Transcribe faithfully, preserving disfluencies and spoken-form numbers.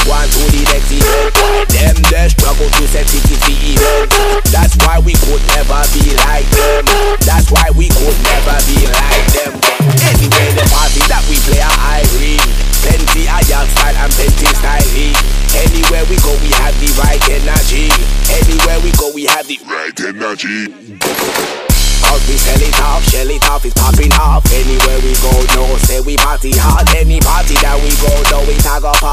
go on to the next event. Them they struggle to set tickets for events. That's why we could never be like them. That's why we could never be like them. Anyway, the party that we play are Irene. Plenty of young style and plenty styling. Anywhere we go, we have the right energy. Anywhere we go, we have the right energy. Cause we sell it off, shell it off, it's popping off. Anywhere we go, no, say we party hard. Any party that we go, no, we tag up.